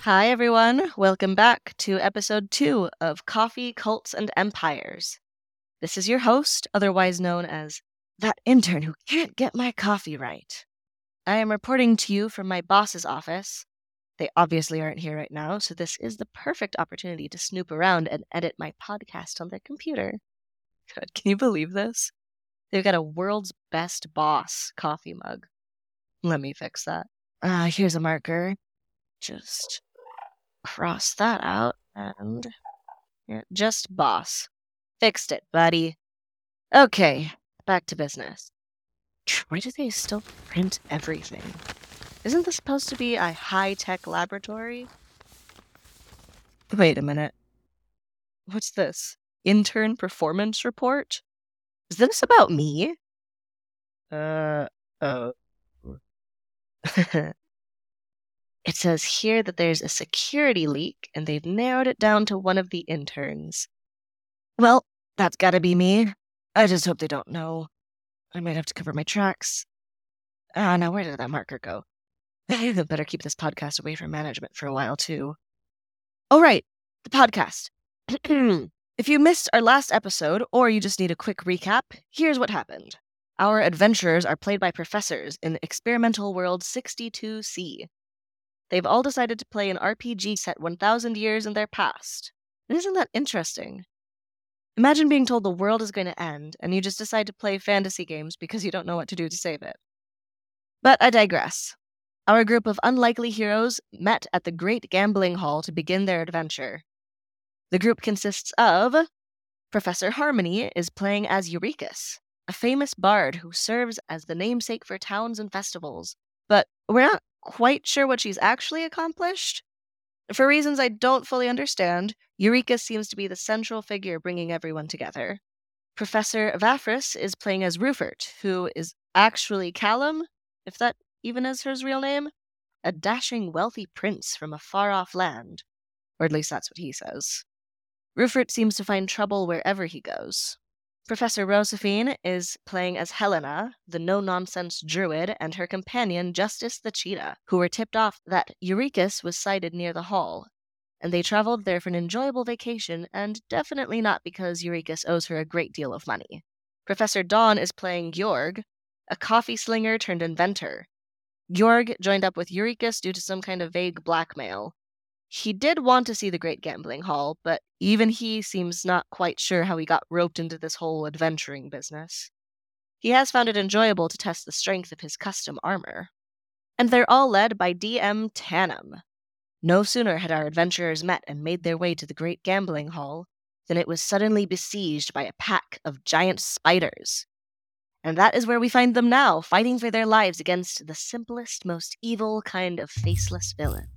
Hi, everyone. Welcome back to episode 2 of Coffee, Cults, and Empires. This is your host, otherwise known as that intern who can't get my coffee right. I am reporting to you from my boss's office. They obviously aren't here right now, so this is the perfect opportunity to snoop around and edit my podcast on their computer. God, can you believe this? They've got a world's best boss coffee mug. Let me fix that. Here's a marker. Just cross that out and just boss. Fixed it, buddy. Okay, back to business. Why do they still print everything? Isn't this supposed to be a high-tech laboratory? Wait a minute. What's this? Intern performance report? Is this about me? Oh. It says here that there's a security leak, and they've narrowed it down to one of the interns. Well, that's gotta be me. I just hope they don't know. I might have to cover my tracks. Now where did that marker go? I better keep this podcast away from management for a while, too. Oh, right, the podcast. If you missed our last episode, or you just need a quick recap, here's what happened. Our adventurers are played by professors in Experimental World 62C. They've all decided to play an RPG set 1,000 years in their past. Isn't that interesting? Imagine being told the world is going to end, and you just decide to play fantasy games because you don't know what to do to save it. But I digress. Our group of unlikely heroes met at the Great Gambling Hall to begin their adventure. The group consists of Professor Harmony is playing as Eurekis, a famous bard who serves as the namesake for towns and festivals, but we're not quite sure what she's actually accomplished. For reasons I don't fully understand, Eurekis seems to be the central figure bringing everyone together. Professor Vafris is playing as Rufert, who is actually Callum, if that even is his real name, a dashing, wealthy prince from a far-off land. Or at least that's what he says. Rufert seems to find trouble wherever he goes. Professor Rosephine is playing as Helena, the no-nonsense druid, and her companion Justice the Cheetah, who were tipped off that Eurekis was sighted near the hall, and they traveled there for an enjoyable vacation, and definitely not because Eurekis owes her a great deal of money. Professor Dawn is playing Georg, a coffee slinger turned inventor. Georg joined up with Eurekis due to some kind of vague blackmail. He did want to see the Great Gambling Hall, but even he seems not quite sure how he got roped into this whole adventuring business. He has found it enjoyable to test the strength of his custom armor. And they're all led by DM Tannum. No sooner had our adventurers met and made their way to the Great Gambling Hall than it was suddenly besieged by a pack of giant spiders. And that is where we find them now, fighting for their lives against the simplest, most evil kind of faceless villain.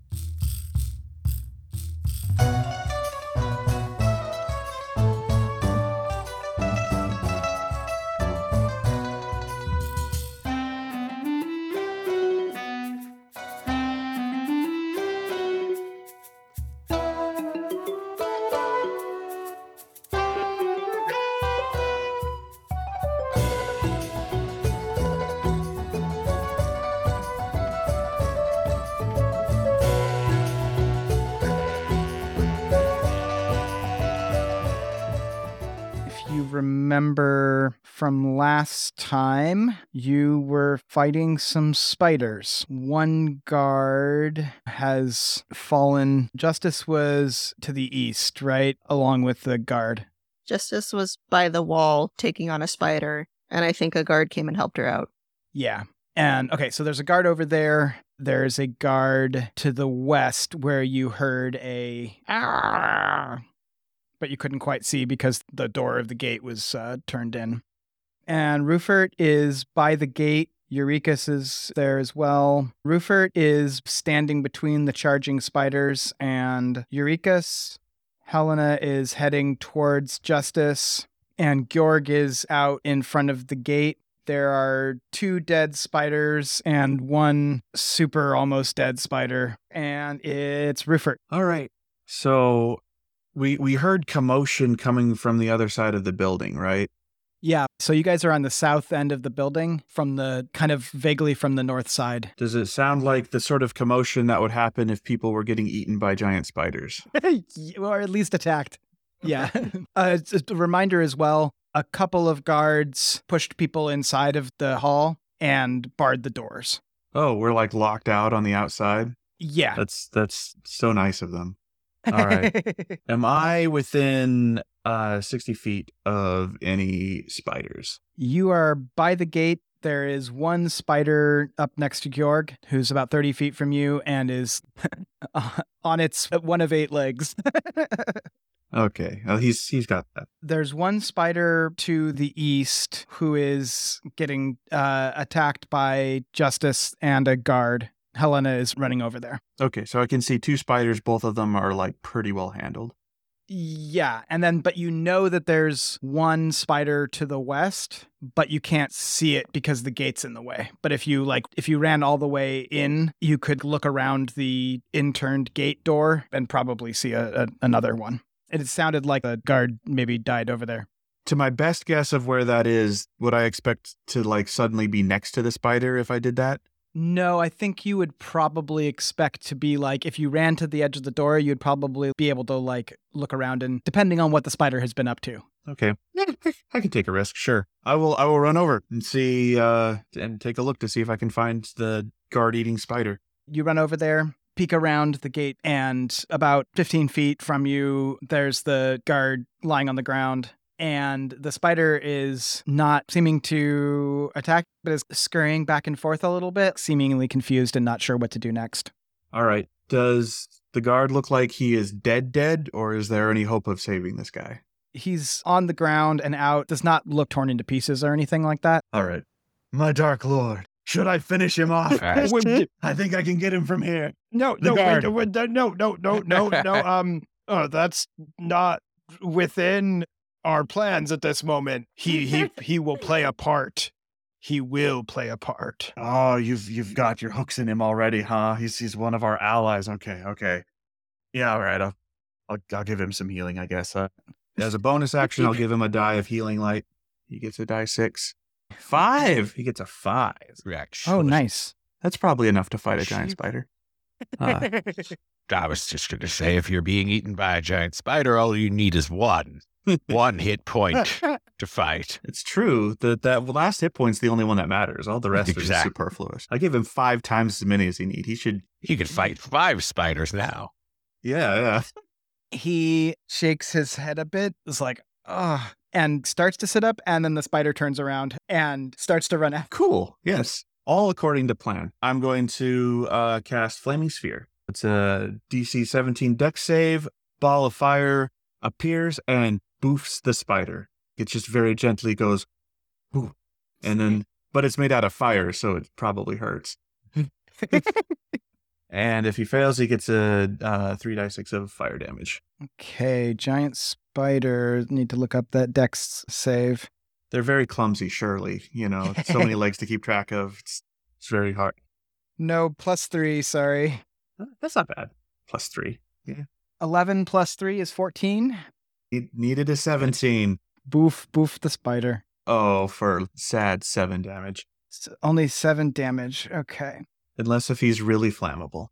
Remember from last time, you were fighting some spiders. One guard has fallen. Justice was to the east, right? Along with the guard. Justice was by the wall taking on a spider, and I think a guard came and helped her out. Yeah. And okay, so there's a guard over there. There's a guard to the west where you heard a "Arr!" but you couldn't quite see because the door of the gate was turned in. And Rufert is by the gate. Eurekis is there as well. Rufert is standing between the charging spiders and Eurekis. Helena is heading towards Justice, and Georg is out in front of the gate. There are 2 dead spiders and 1 super almost dead spider, and it's Rufert. All right. So we heard commotion coming from the other side of the building, right? Yeah, so you guys are on the south end of the building from the kind of vaguely from the north side. Does it sound like the sort of commotion that would happen if people were getting eaten by giant spiders? Or at least attacked. Yeah. Just a reminder as well, a couple of guards pushed people inside of the hall and barred the doors. Oh, we're like locked out on the outside? Yeah. That's so nice of them. All right. Am I within 60 feet of any spiders? You are by the gate. There is one spider up next to Georg, who's about 30 feet from you and is on its one of 8 legs. Okay. Well, he's got that. There's one spider to the east who is getting attacked by Justice and a guard. Helena is running over there. Okay, so I can see 2 spiders. Both of them are like pretty well handled. Yeah, and then but you know that there's one spider to the west, but you can't see it because the gate's in the way. But if you ran all the way in, you could look around the interned gate door and probably see another one. It sounded like a guard maybe died over there. To my best guess of where that is, would I expect to like suddenly be next to the spider if I did that? No, I think you would probably expect to be like, if you ran to the edge of the door, you'd probably be able to like look around and depending on what the spider has been up to. Okay. Yeah, I can take a risk, sure. I will run over and see and take a look to see if I can find the guard-eating spider. You run over there, peek around the gate, and about 15 feet from you, there's the guard lying on the ground. And the spider is not seeming to attack, but is scurrying back and forth a little bit, seemingly confused and not sure what to do next. All right. Does the guard look like he is dead, or is there any hope of saving this guy? He's on the ground and out, does not look torn into pieces or anything like that. All right. My dark lord, should I finish him off? I think I can get him from here. No, guard. No. That's not within our plans at this moment. He will play a part. He will play a part. Oh, you've got your hooks in him already, huh? He's one of our allies. Okay. Yeah, all right. I'll give him some healing, I guess. As a bonus action, I'll give him a die of healing light. He gets a die 6. 5. He gets a 5. Oh, nice. That's probably enough to fight a giant spider. I was just going to say, if you're being eaten by a giant spider, all you need is one hit point to fight. It's true that last hit point's the only one that matters. All the rest are just superfluous. I gave him 5 times as many as he need. He could fight 5 spiders now. Yeah. He shakes his head a bit, is like, ugh, and starts to sit up, and then the spider turns around and starts to run after. Cool. Yes. All according to plan. I'm going to cast Flaming Sphere. It's a DC 17 dex save. Ball of fire appears and boofs the spider. It just very gently goes, ooh, and then, but it's made out of fire, so it probably hurts. And if he fails, he gets a 3d6 of fire damage. Okay, giant spider. Need to look up that dex save. They're very clumsy, surely. So many legs to keep track of. It's very hard. No, +3, sorry. That's not bad. +3. Yeah. 11 + 3 is 14. He needed a 17. Boof the spider. Oh, for sad 7 damage. Only 7 damage. Okay. Unless if he's really flammable.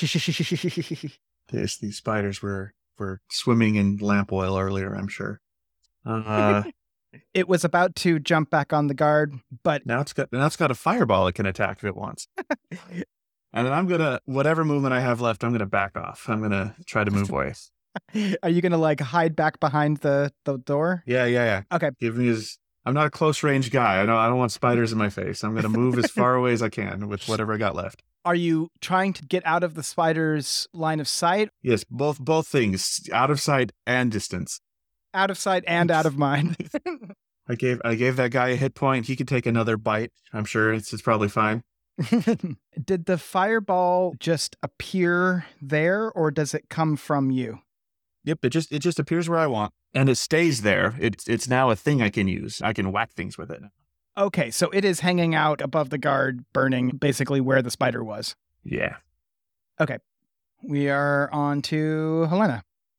These spiders were swimming in lamp oil earlier, I'm sure. It was about to jump back on the guard, but now it's got a fireball it can attack if it wants. And then I'm gonna, whatever movement I have left, I'm gonna back off. I'm gonna try to move away. Are you gonna like hide back behind the door? Yeah. Okay. I'm not a close range guy. I don't want spiders in my face. I'm gonna move as far away as I can with whatever I got left. Are you trying to get out of the spider's line of sight? Yes, both things, out of sight and distance. Out of sight and out of mind. I gave that guy a hit point. He could take another bite. I'm sure it's probably fine. Did the fireball just appear there, or does it come from you? Yep, it just appears where I want, and it stays there. It's now a thing I can use. I can whack things with it. Okay, so it is hanging out above the guard, burning basically where the spider was. Yeah. Okay, we are on to Helena.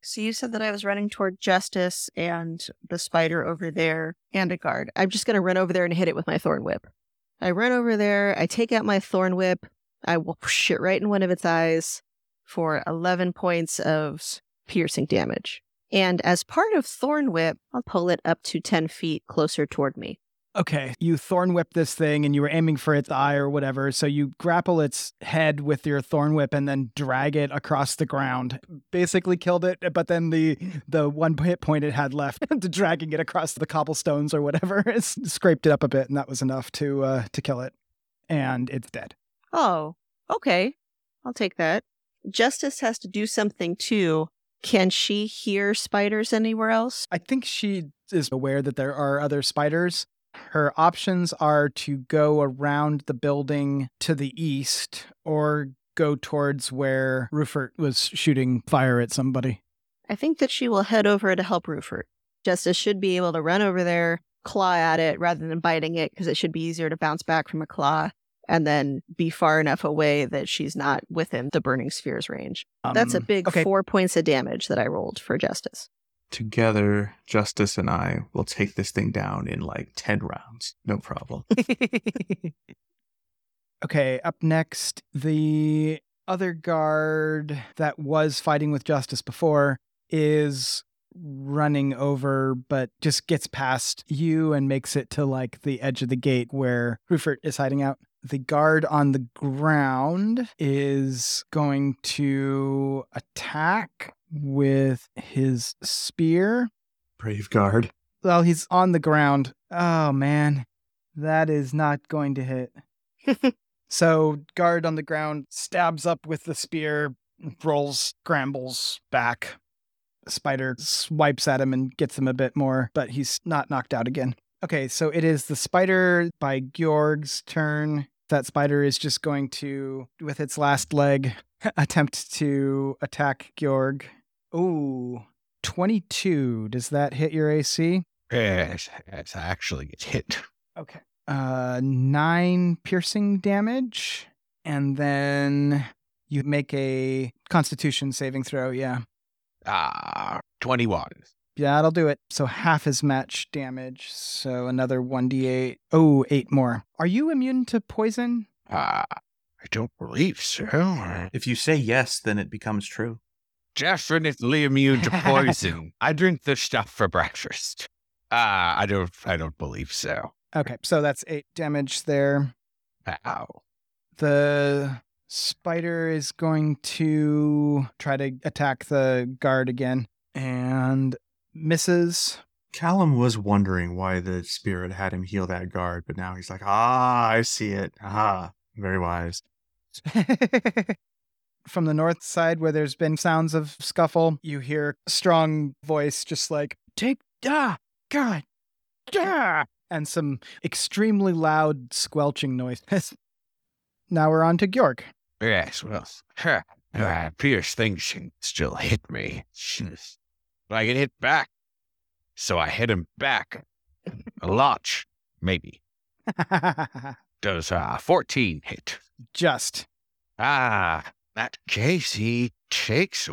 So you said that I was running toward Justice and the spider over there and a guard. I'm just going to run over there and hit it with my Thorn Whip. I run over there, I take out my Thorn Whip, I will push it right in one of its eyes for 11 points of piercing damage. And as part of Thorn Whip, I'll pull it up to 10 feet closer toward me. Okay, you thorn whip this thing and you were aiming for its eye or whatever. So you grapple its head with your thorn whip and then drag it across the ground. Basically killed it, but then the one hit point it had left, dragging it across the cobblestones or whatever, scraped it up a bit, and that was enough to kill it. And it's dead. Oh, okay. I'll take that. Justice has to do something too. Can she hear spiders anywhere else? I think she is aware that there are other spiders. Her options are to go around the building to the east or go towards where Rufert was shooting fire at somebody. I think that she will head over to help Rufert. Justice should be able to run over there, claw at it rather than biting it, because it should be easier to bounce back from a claw, and then be far enough away that she's not within the burning sphere's range. That's a big 4 points of damage that I rolled for Justice. Together, Justice and I will take this thing down in like 10 rounds. No problem. Okay, up next, the other guard that was fighting with Justice before is running over, but just gets past you and makes it to like the edge of the gate where Rufert is hiding out. The guard on the ground is going to attack with his spear. Brave guard. Well, he's on the ground. Oh, man. That is not going to hit. So, guard on the ground stabs up with the spear, rolls, scrambles back. Spider swipes at him and gets him a bit more, but he's not knocked out again. Okay, so it is the spider by Georg's turn. That spider is just going to, with its last leg, attempt to attack Georg. Ooh, 22. Does that hit your AC? Yes, actually gets hit. Okay. 9 piercing damage, and then you make a Constitution saving throw, yeah. 21. Yeah, that'll do it. So half is match damage, so another 1d8. Oh, 8 more. Are you immune to poison? I don't believe so. If you say yes, then it becomes true. Definitely immune to poison. I drink this stuff for breakfast. I don't believe so. Okay, so that's 8 damage there. Ow. The spider is going to try to attack the guard again and misses. Callum was wondering why the spirit had him heal that guard, but now he's like, I see it. Very wise. From the north side, where there's been sounds of scuffle, you hear a strong voice just like, take, God, and some extremely loud squelching noises. Now we're on to Georg. Yes, well, Pierce thinks she can still hit me. But I can hit back. So I hit him back. A lot, maybe. Does 14 hit? Just. That case, he takes...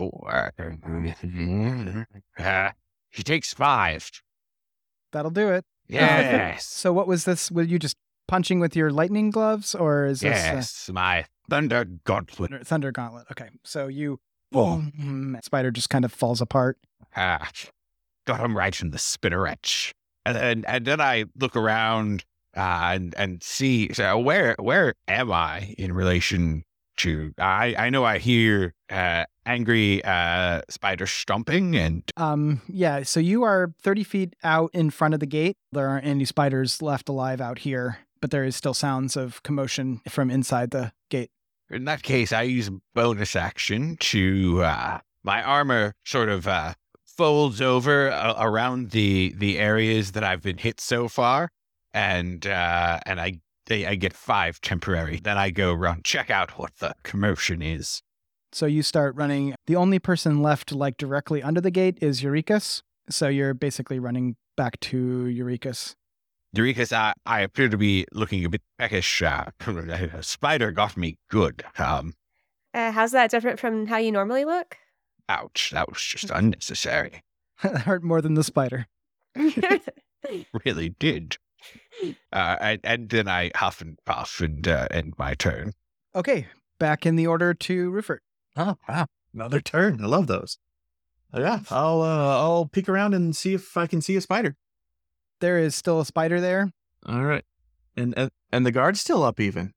he takes 5. That'll do it. Yes. So what was this? Were you just punching with your lightning gloves, or is this... Yes, my Thunder Gauntlet. Thunder Gauntlet. Okay, so you... Boom. Spider just kind of falls apart. Got him right in the spinneret. And then I look around and see, so where am I in relation to... I know I hear angry spider stomping and... Yeah, so you are 30 feet out in front of the gate. There aren't any spiders left alive out here, but there is still sounds of commotion from inside the gate. In that case, I use a bonus action to... my armor sort of folds over around the areas that I've been hit so far, and I get 5 temporary. Then I go run, check out what the commotion is. So you start running. The only person left like directly under the gate is Eurekas. So you're basically running back to Eurekas. Eurekas, I appear to be looking a bit peckish. A spider got me good. How's that different from how you normally look? Ouch, that was just unnecessary. That hurt more than the spider. Really did. And then I huff and puff and end my turn. Okay, back in the order to Rupert. Oh, wow. Another turn. I love those. Yeah, I'll peek around and see if I can see a spider. There is still a spider there. All right. And the guard's still up even.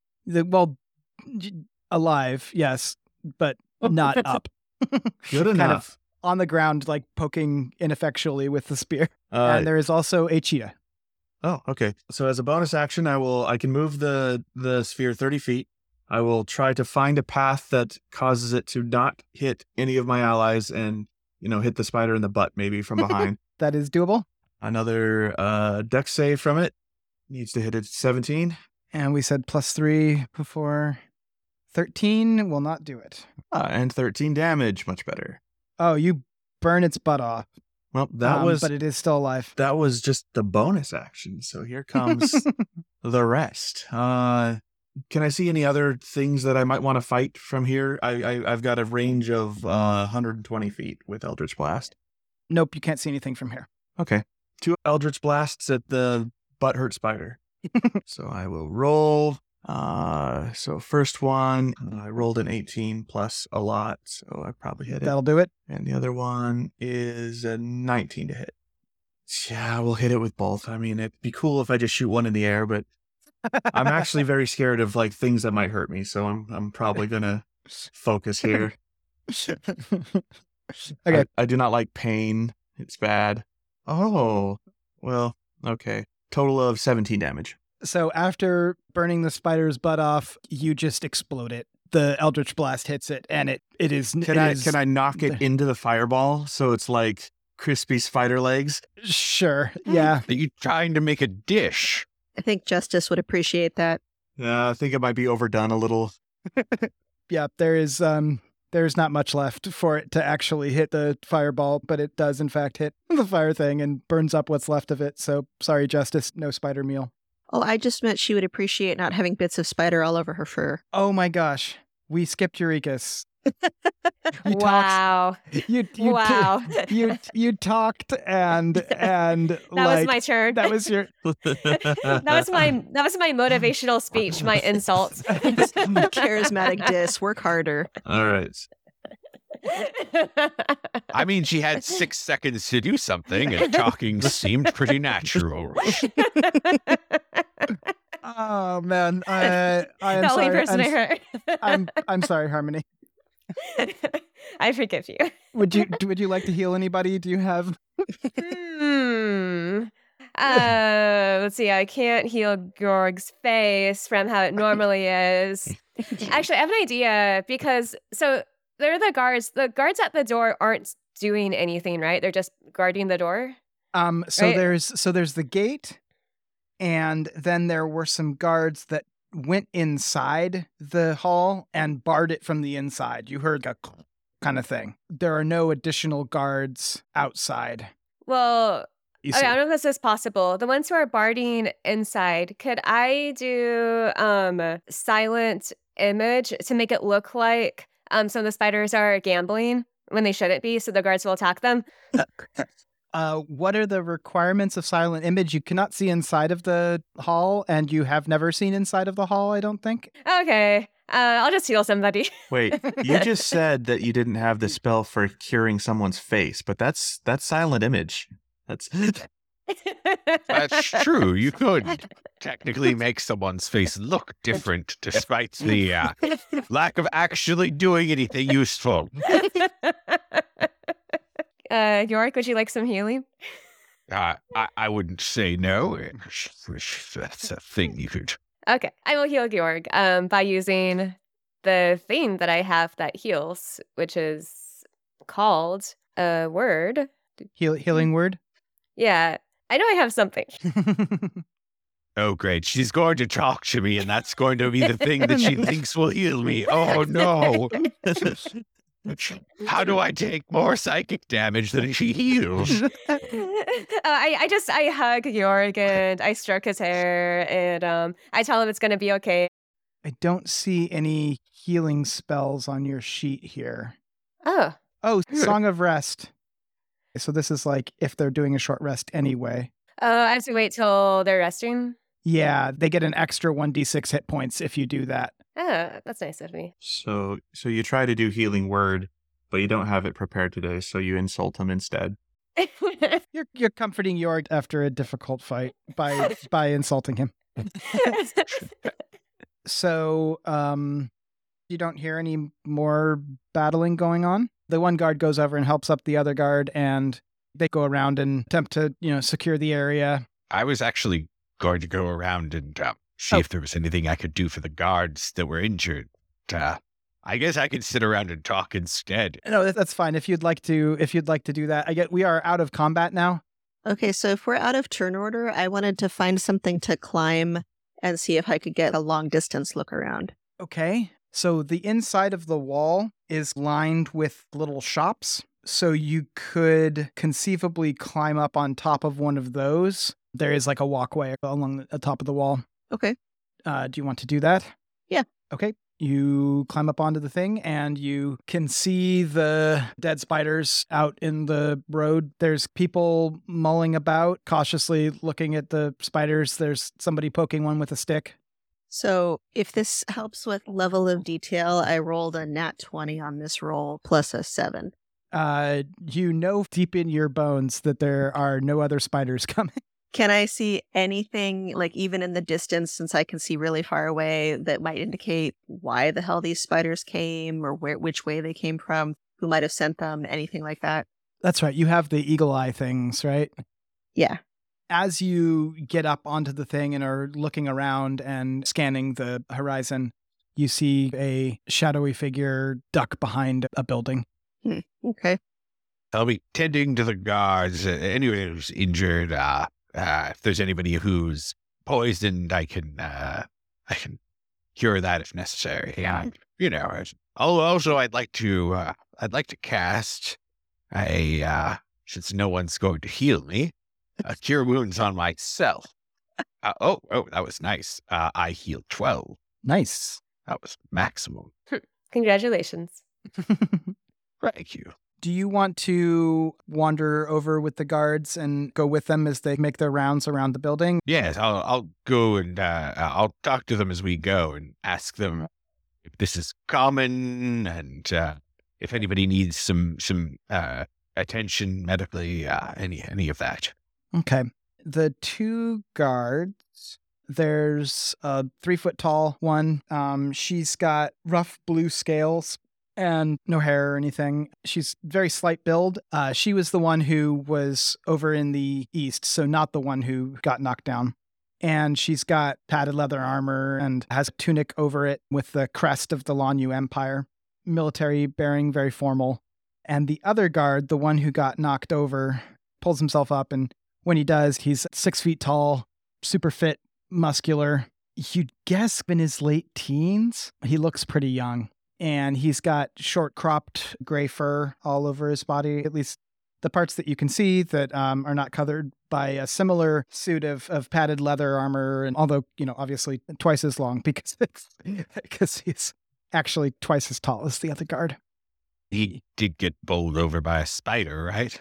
Alive, yes, but not up. Good Kind enough. of on the ground, like poking ineffectually with the spear. And there is also a cheetah. Oh, okay. So as a bonus action, I can move the sphere 30 feet. I will try to find a path that causes it to not hit any of my allies and, hit the spider in the butt maybe from behind. That is doable. Another dex save from it. Needs to hit it 17. And we said +3 before. 13 will not do it. And 13 damage. Much better. Oh, you burn its butt off. Well, but it is still alive. That was just the bonus action. So here comes the rest. Can I see any other things that I might want to fight from here? I've got a range of 120 feet with Eldritch Blast. Nope, you can't see anything from here. Okay. 2 Eldritch Blasts at the butthurt spider. So I will roll. So first one, I rolled an 18 plus a lot, so I probably hit it. That'll do it. And the other one is a 19 to hit. Yeah, we'll hit it with both. I mean, it'd be cool if I just shoot one in the air, but I'm actually very scared of things that might hurt me, so I'm probably gonna focus here. Okay. I do not like pain. It's bad. Oh, well, okay. Total of 17 damage. So after burning the spider's butt off, you just explode it. The Eldritch Blast hits it, and it is... Can I knock it into the fireball so it's like crispy spider legs? Sure, yeah. Are you trying to make a dish? I think Justice would appreciate that. I think it might be overdone a little. Yeah, there's not much left for it to actually hit the fireball, but it does in fact hit the fire thing and burns up what's left of it. So sorry, Justice, no spider meal. Oh, I just meant she would appreciate not having bits of spider all over her fur. Oh my gosh, we skipped Eurekas. Wow. Wow. You talked and that was my turn. That was your that was my motivational speech, my insult. Charismatic diss, work harder. All right. I mean, she had 6 seconds to do something, and talking seemed pretty natural. Oh man, I am the only sorry. person I hurt. I'm sorry, Harmony. I forgive you. Would you like to heal anybody? Do you have? Let's see. I can't heal Georg's face from how it normally is. Actually, I have an idea because they're the guards. The guards at the door aren't doing anything, right? They're just guarding the door. So right? there's the gate, and then there were some guards that went inside the hall and barred it from the inside. You heard a kind of thing. There are no additional guards outside. Well, You okay, see. I don't know if this is possible. The ones who are barding inside, could I do silent image to make it look like some of the spiders are gambling when they shouldn't be, so the guards will attack them? What are the requirements of silent image? You cannot see inside of the hall, and you have never seen inside of the hall, I don't think. Okay, I'll just heal somebody. Wait, you just said that you didn't have the spell for curing someone's face, but that's silent image. That's true. You could technically make someone's face look different despite the lack of actually doing anything useful. York, would you like some healing? I wouldn't say no. That's a thing you could. Okay, I will heal Georg by using the thing that I have that heals, which is called a word. Healing word? Yeah, I know I have something. Oh, great. She's going to talk to me, and that's going to be the thing that she thinks will heal me. Oh, no. How do I take more psychic damage than she heals? I hug Georg and I stroke his hair and I tell him it's going to be okay. I don't see any healing spells on your sheet here. Oh. Oh, Song of Rest. So this is like if they're doing a short rest anyway. I have to wait till they're resting. Yeah, they get an extra 1d6 hit points if you do that. Oh, that's nice of me. So you try to do healing word, but you don't have it prepared today, so you insult him instead. You're comforting Jorg after a difficult fight by insulting him. So, you don't hear any more battling going on. The one guard goes over and helps up the other guard, and they go around and attempt to, secure the area. I was actually going to go around and see if there was anything I could do for the guards that were injured. I guess I could sit around and talk instead. No, that's fine. If you'd like to do that. We are out of combat now. Okay, so if we're out of turn order, I wanted to find something to climb and see if I could get a long distance look around. Okay. So the inside of the wall is lined with little shops. So you could conceivably climb up on top of one of those. There is like a walkway along the top of the wall. Okay. Do you want to do that? Yeah. Okay. You climb up onto the thing and you can see the dead spiders out in the road. There's people mulling about, cautiously looking at the spiders. There's somebody poking one with a stick. So if this helps with level of detail, I rolled a nat 20 on this roll plus a 7. You know deep in your bones that there are no other spiders coming. Can I see anything, like even in the distance, since I can see really far away, that might indicate why the hell these spiders came or which way they came from, who might have sent them, anything like that? That's right. You have the eagle eye things, right? Yeah. As you get up onto the thing and are looking around and scanning the horizon, you see a shadowy figure duck behind a building. Okay. I'll be tending to the guards. Anyone who's injured, if there's anybody who's poisoned, I can cure that if necessary. Yeah, Also, I'd like to cast since no one's going to heal me, cure wounds on myself. That was nice. I healed 12. Nice. That was maximum. Congratulations. Thank you. Do you want to wander over with the guards and go with them as they make their rounds around the building? Yes, I'll go and I'll talk to them as we go and ask them if this is common and if anybody needs some attention medically, any of that. Okay. The two guards, there's a 3-foot tall one. She's got rough blue scales and no hair or anything. She's very slight build. She was the one who was over in the east, so not the one who got knocked down. And she's got padded leather armor and has a tunic over it with the crest of the Lanyu Empire. Military bearing, very formal. And the other guard, the one who got knocked over, pulls himself up, and when he does, he's 6 feet tall, super fit, muscular. You'd guess in his late teens. He looks pretty young. And he's got short cropped gray fur all over his body, at least the parts that you can see that are not covered by a similar suit of padded leather armor. And although, obviously twice as long because he's actually twice as tall as the other guard. He did get bowled over by a spider, right?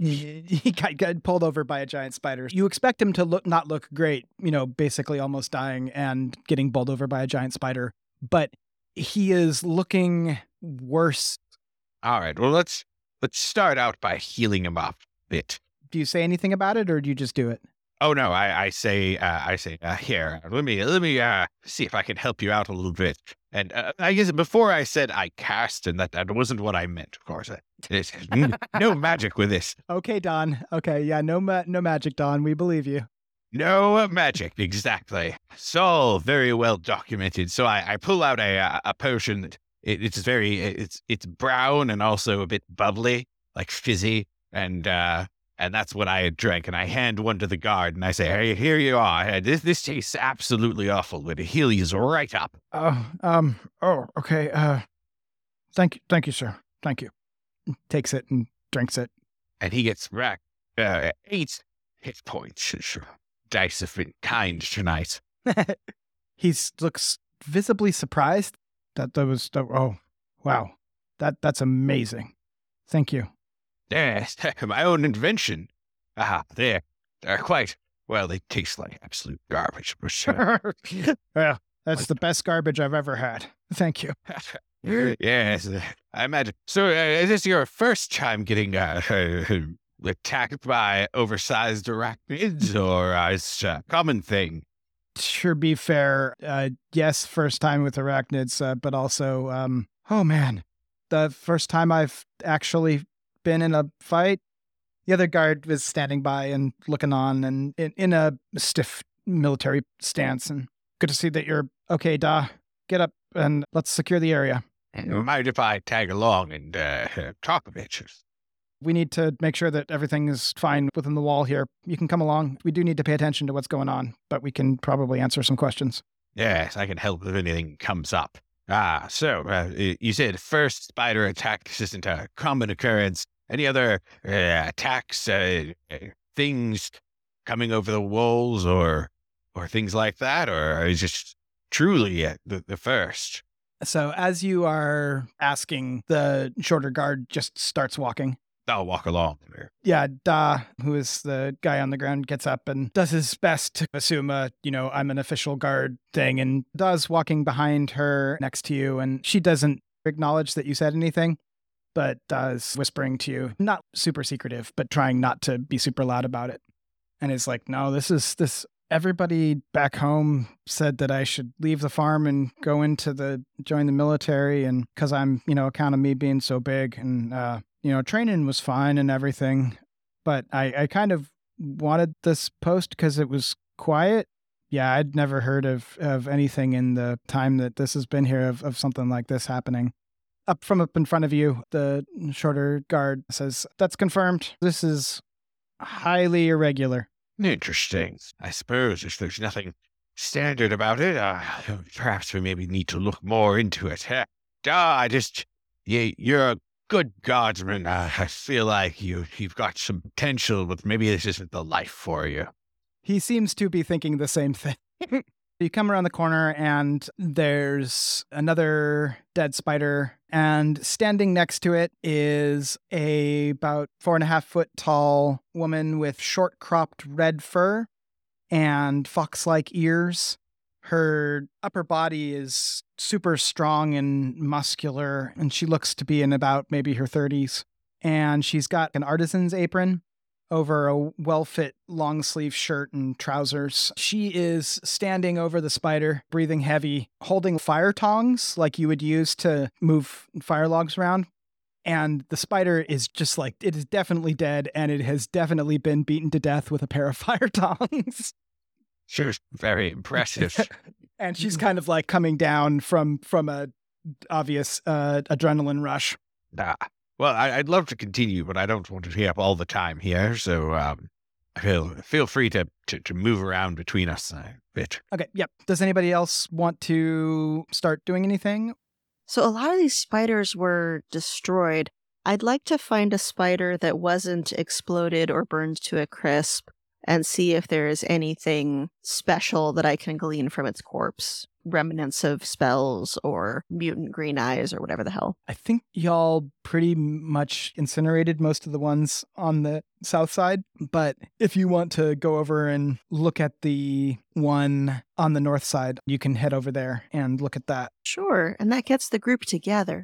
He got pulled over by a giant spider. You expect him to not look great, basically almost dying and getting bowled over by a giant spider. But he is looking worse. All right. Well, let's start out by healing him up a bit. Do you say anything about it, or do you just do it? Oh no, I say, here, let me see if I can help you out a little bit. And I guess before I said I cast, and that wasn't what I meant, of course. There's no magic with this. Okay, Don. Okay, yeah, no magic, Don. We believe you. No magic, exactly. It's all very well documented. So I pull out a potion that it's brown and also a bit bubbly, like fizzy, and that's what I had drank. And I hand one to the guard and I say, "Hey, here you are. This tastes absolutely awful, but it heals you right up." Okay. Thank you, sir. Thank you. Takes it and drinks it. And he gets back 8 hit points. Dice have been kind tonight. He looks visibly surprised. Oh, wow. That's amazing. Thank you. Yes, my own invention. They're quite, well, they taste like absolute garbage, for sure. Well, that's the best garbage I've ever had. Thank you. Yes, I imagine. So, is this your first time getting attacked by oversized arachnids, or is it a common thing? To be fair, yes, first time with arachnids, but also, oh man, the first time I've actually been in a fight. The other guard was standing by and looking on and in a stiff military stance. And good to see that you're okay, Da. Get up and let's secure the area. Mind if I tag along and talk a bit? We need to make sure that everything is fine within the wall here. You can come along. We do need to pay attention to what's going on, but we can probably answer some questions. Yes, I can help if anything comes up. So you said first spider attack. This isn't a common occurrence. Any other attacks, things coming over the walls or things like that? Or is just truly the first? So as you are asking, the shorter guard just starts walking. I'll walk along. Yeah, Da, who is the guy on the ground, gets up and does his best to assume I'm an official guard thing, and Da's walking behind her next to you, and she doesn't acknowledge that you said anything, but Da's whispering to you, not super secretive, but trying not to be super loud about it. And it's like, no, this. Everybody back home said that I should leave the farm and go join the military, and because I'm, account of me being so big, and training was fine and everything, but I kind of wanted this post because it was quiet. Yeah, I'd never heard of anything in the time that this has been here of something like this happening. Up in front of you, the shorter guard says, "That's confirmed. This is highly irregular." Interesting. I suppose if there's nothing standard about it, perhaps we maybe need to look more into it. You're a good guardsman. I feel like you've got some potential, but maybe this isn't the life for you. He seems to be thinking the same thing. You come around the corner and there's another dead spider, and standing next to it is a about 4.5 foot tall woman with short cropped red fur and fox-like ears. Her upper body is super strong and muscular, and she looks to be in about maybe her 30s. And she's got an artisan's apron over a well-fit long-sleeve shirt and trousers. She is standing over the spider, breathing heavy, holding fire tongs like you would use to move fire logs around. And the spider is just like, it is definitely dead, and it has definitely been beaten to death with a pair of fire tongs. Sure, very impressive. And she's kind of like coming down from a obvious adrenaline rush. Well, I'd love to continue, but I don't want to be up all the time here, so feel free to move around between us a bit. Okay, yep. Does anybody else want to start doing anything? So a lot of these spiders were destroyed. I'd like to find a spider that wasn't exploded or burned to a crisp and see if there is anything special that I can glean from its corpse. Remnants of spells or mutant green eyes or whatever the hell. I think y'all pretty much incinerated most of the ones on the south side, but if you want to go over and look at the one on the north side, you can head over there and look at that. Sure, and that gets the group together.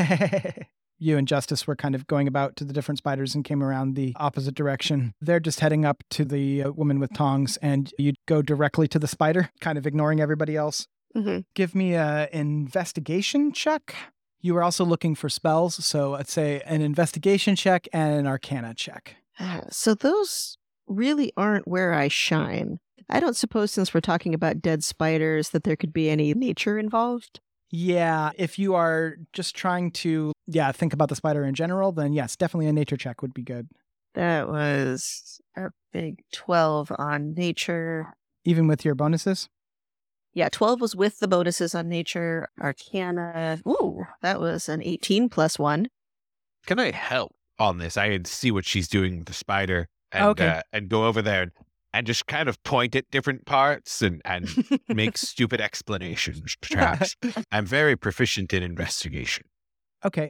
You and Justice were kind of going about to the different spiders and came around the opposite direction. They're just heading up to the woman with tongs, and you go directly to the spider, kind of ignoring everybody else. Mm-hmm. Give me an investigation check. You were also looking for spells, so I'd say an investigation check and an arcana check. So those really aren't where I shine. I don't suppose, since we're talking about dead spiders, that there could be any nature involved? Yeah, if you are just trying to, think about the spider in general, then yes, definitely a nature check would be good. That was a big 12 on nature. Even with your bonuses? Yeah, 12 was with the bonuses on nature. Arcana, that was an 18 plus 1. Can I help on this? I can see what she's doing with the spider and Okay. And go over there and just kind of point at different parts and make stupid explanations, perhaps. I'm very proficient in investigation. Okay.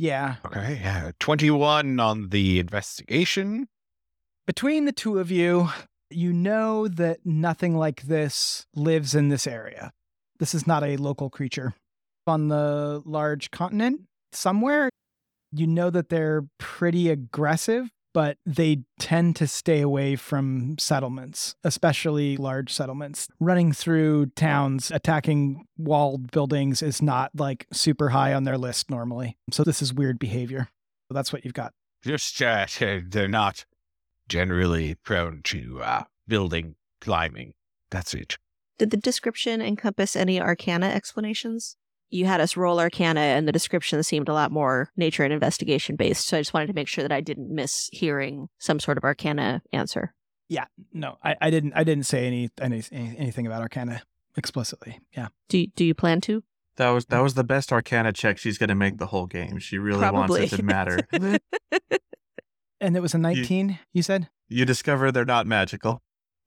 Yeah. Okay, 21 on the investigation. Between the two of you, you know that nothing like this lives in this area. This is not a local creature. On the large continent, somewhere, you know that they're pretty aggressive, but they tend to stay away from settlements, especially large settlements. Running through towns, attacking walled buildings is not like super high on their list normally. So this is weird behavior. So that's what you've got. Just, they're not generally prone to building, climbing. That's it. Did the description encompass any arcana explanations? You had us roll arcana, and the description seemed a lot more nature and investigation based. So I just wanted to make sure that I didn't miss hearing some sort of arcana answer. Yeah, no, I didn't say anything about arcana explicitly. Yeah. Do you plan to? That was the best arcana check she's going to make the whole game. She really wants it to matter. And it was a 19, you said? You discover they're not magical.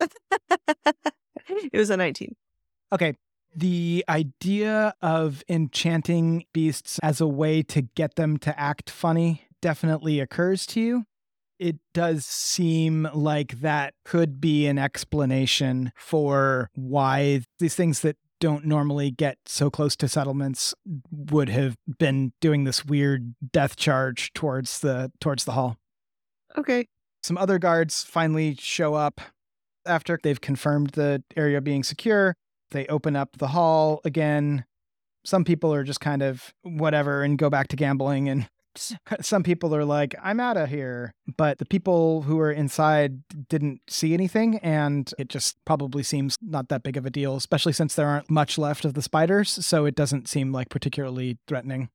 It was a 19. Okay. The idea of enchanting beasts as a way to get them to act funny definitely occurs to you. It does seem like that could be an explanation for why these things that don't normally get so close to settlements would have been doing this weird death charge towards the hall. Okay. Some other guards finally show up after they've confirmed the area being secure. They open up the hall again. Some people are just kind of whatever and go back to gambling. And some people are like, I'm out of here. But the people who are inside didn't see anything. And it just probably seems not that big of a deal, especially since there aren't much left of the spiders. So it doesn't seem like particularly threatening.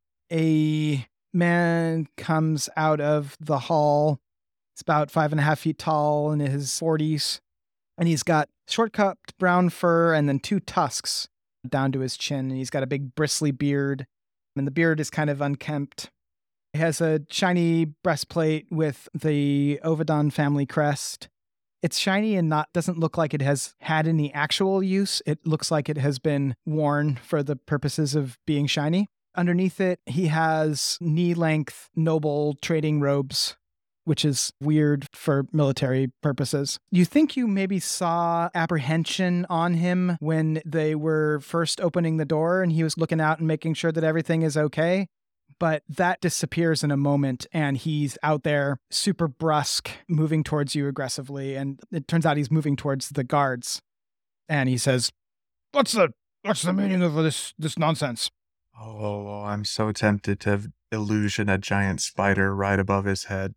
A man comes out of the hall. It's about 5.5 feet tall, in his 40s. And he's got short-cropped brown fur and then 2 tusks down to his chin. And he's got a big bristly beard. And the beard is kind of unkempt. He has a shiny breastplate with the Ovidon family crest. It's shiny and doesn't look like it has had any actual use. It looks like it has been worn for the purposes of being shiny. Underneath it, he has knee-length noble trading robes, which is weird for military purposes. You think you maybe saw apprehension on him when they were first opening the door and he was looking out and making sure that everything is okay. But that disappears in a moment and he's out there super brusque, moving towards you aggressively. And it turns out he's moving towards the guards. And he says, What's the meaning of this nonsense? Oh, I'm so tempted to illusion a giant spider right above his head.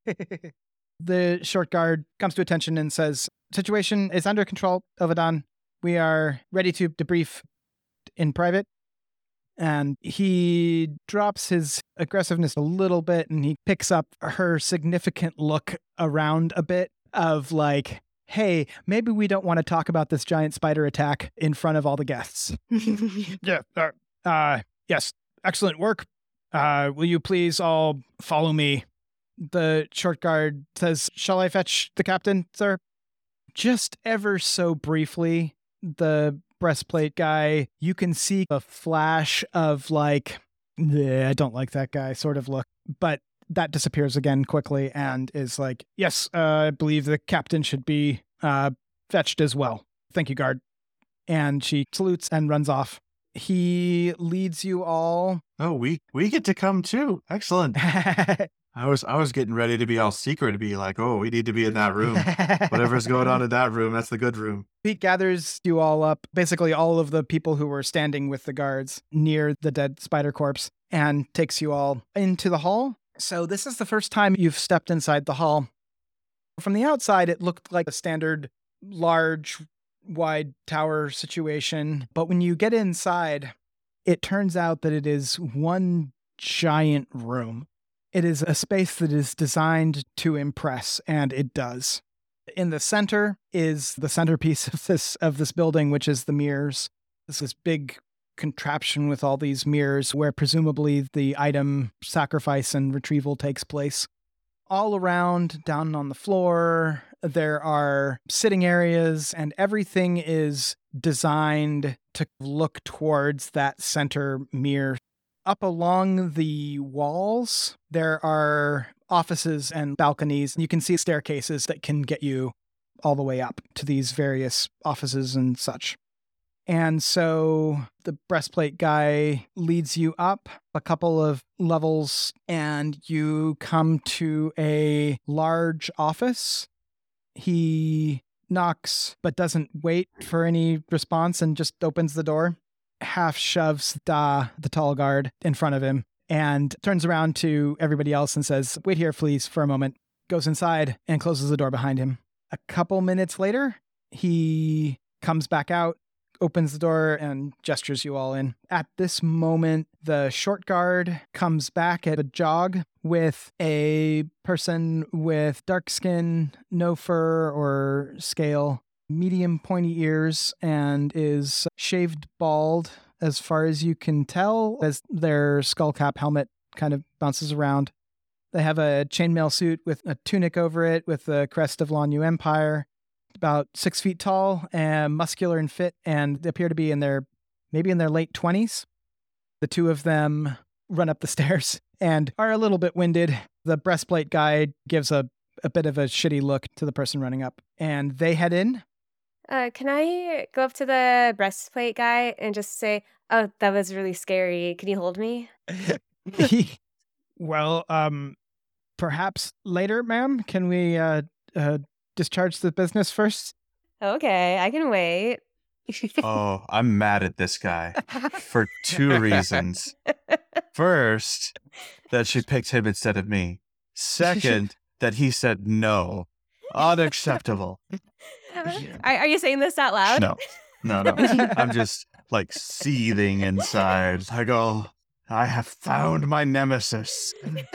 The short guard comes to attention and says, Situation is under control, Ovidon. We are ready to debrief in private. And he drops his aggressiveness a little bit and he picks up her significant look around a bit of like, hey, maybe we don't want to talk about this giant spider attack in front of all the guests. Yeah. Yes. Excellent work. Will you please all follow me? The short guard says, Shall I fetch the captain, sir? Just ever so briefly, the breastplate guy, you can see a flash of like, I don't like that guy sort of look, but that disappears again quickly and is like, yes, I believe the captain should be fetched as well. Thank you, guard. And she salutes and runs off. He leads you all. Oh, we get to come too. Excellent. I was getting ready to be all secret to be like, oh, we need to be in that room. Whatever's going on in that room, that's the good room. He gathers you all up, basically all of the people who were standing with the guards near the dead spider corpse, and takes you all into the hall. So this is the first time you've stepped inside the hall. From the outside, it looked like a standard large, wide tower situation. But when you get inside, it turns out that it is one giant room. It is a space that is designed to impress, and it does. In the center is the centerpiece of this building, which is the mirrors. This big contraption with all these mirrors where presumably the item sacrifice and retrieval takes place. All around, down on the floor, there are sitting areas, and everything is designed to look towards that center mirror. Up along the walls, there are offices and balconies. You can see staircases that can get you all the way up to these various offices and such. And so the breastplate guy leads you up a couple of levels and you come to a large office. He knocks but doesn't wait for any response and just opens the door. Half shoves Da, the tall guard, in front of him and turns around to everybody else and says, "Wait here, please, for a moment." Goes inside and closes the door behind him. A couple minutes later, he comes back out, opens the door, and gestures you all in. At this moment, the short guard comes back at a jog with a person with dark skin, no fur or scale, medium pointy ears, and is shaved bald as far as you can tell, as their skull cap helmet kind of bounces around. They have a chainmail suit with a tunic over it with the crest of Lanyu Empire. About 6 feet tall and muscular and fit, and they appear to be in their late 20s. The two of them run up the stairs and are a little bit winded. The breastplate guy gives a bit of a shitty look to the person running up, and they head in. Can I go up to the breastplate guy and just say, "Oh, that was really scary. Can you hold me?" Well, perhaps later, ma'am. Can we discharge the business first? Okay, I can wait. Oh, I'm mad at this guy for 2 reasons. First, that she picked him instead of me. Second, that he said no. Unacceptable. Are you saying this out loud? No. I'm just like seething inside. I go, I have found my nemesis.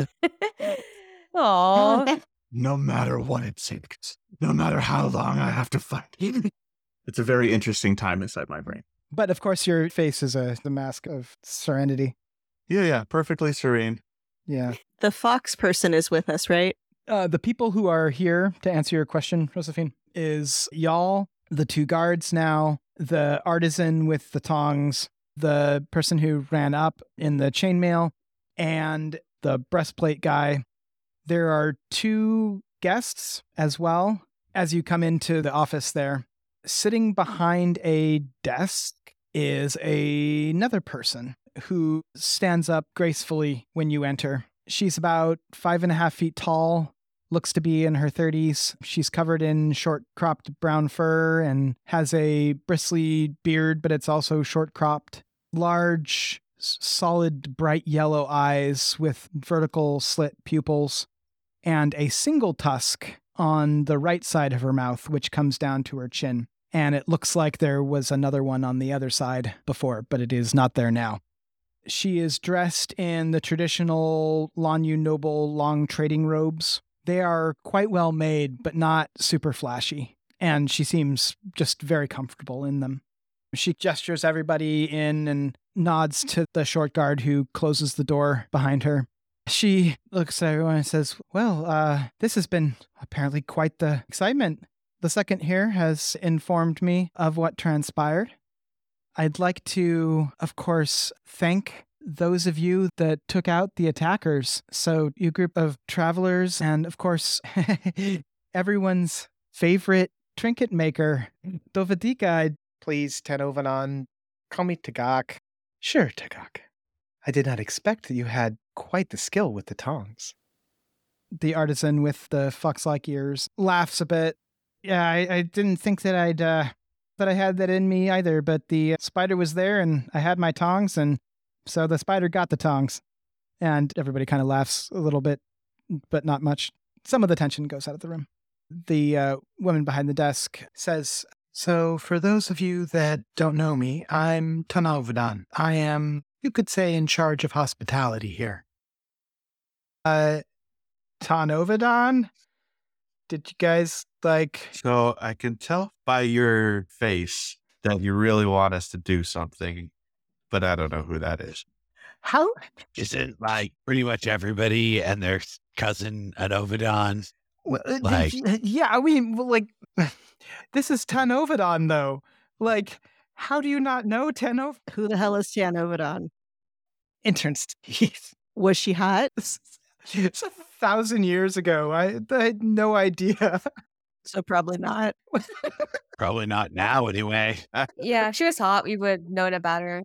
Aw. No matter what it takes, no matter how long I have to fight. It's a very interesting time inside my brain. But of course, your face is the mask of serenity. Yeah, perfectly serene. Yeah. The fox person is with us, right? The people who are here, to answer your question, Josephine, is y'all, the 2 guards now, the artisan with the tongs, the person who ran up in the chainmail, and the breastplate guy. There are 2 guests as well as you come into the office there. Sitting behind a desk is another person who stands up gracefully when you enter. She's about 5.5 feet tall, looks to be in her 30s. She's covered in short cropped brown fur and has a bristly beard, but it's also short cropped. Large, solid, bright yellow eyes with vertical slit pupils, and a single tusk on the right side of her mouth, which comes down to her chin. And it looks like there was another one on the other side before, but it is not there now. She is dressed in the traditional Lanyu noble long trading robes. They are quite well made, but not super flashy. And she seems just very comfortable in them. She gestures everybody in and nods to the short guard who closes the door behind her. She looks at everyone and says, "Well, this has been apparently quite the excitement. The second here has informed me of what transpired. I'd like to, of course, thank those of you that took out the attackers. So you group of travelers and, of course, everyone's favorite trinket maker, Dovadika." Please, Tenovanon, call me Tagak. Sure, Tagak. I did not expect that you had quite the skill with the tongs. The artisan with the fox-like ears laughs a bit. "Yeah, I didn't think that I had that in me either, but the spider was there and I had my tongs, and so the spider got the tongs." And everybody kind of laughs a little bit, but not much. Some of the tension goes out of the room. The woman behind the desk says, "So, for those of you that don't know me, I'm Tanalvadan. I am, you could say, in charge of hospitality here." Tanovadan? Did you guys, So I can tell by your face that you really want us to do something, but I don't know who that is. How? Is it like pretty much everybody and their cousin at Ovidon? Well, Like- yeah, I mean, this is Tanovadan, though. How do you not know Tanovadan? Who the hell is Tianovadan? Intern's teeth. Was she hot? It's 1,000 years ago. I had no idea. So probably not. Probably not now, anyway. Yeah, if she was hot, we would known about her.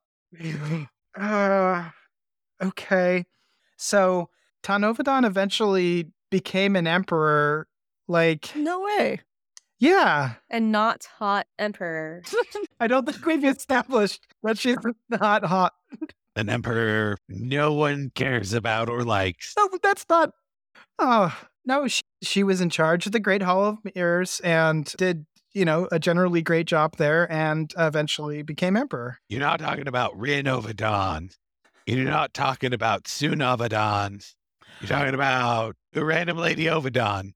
Okay. So Tanovadan eventually became an emperor. Like, No way. yeah. And not hot emperor. I don't think we've established that she's not hot. An emperor no one cares about or likes. No, that's not. Oh, no, she was in charge of the Great Hall of Mirrors and did, a generally great job there and eventually became emperor. You're not talking about Rin Ovadan. You're not talking about Sunovadan. You're talking about the random lady Ovadan.